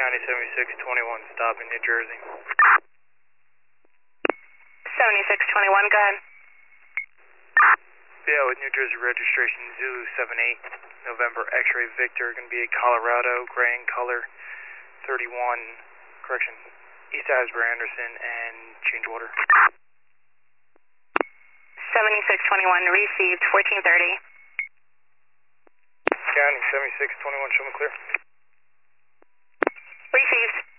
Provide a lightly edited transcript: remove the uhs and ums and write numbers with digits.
County 7621, stop in New Jersey. 7621, go ahead. Yeah, with New Jersey registration Zulu 78, November X-ray Victor, going to be a Colorado, gray in color, 31, correction, East Asbury Anderson, and change order. 7621, received, 1430. County 7621, show me clear. Received.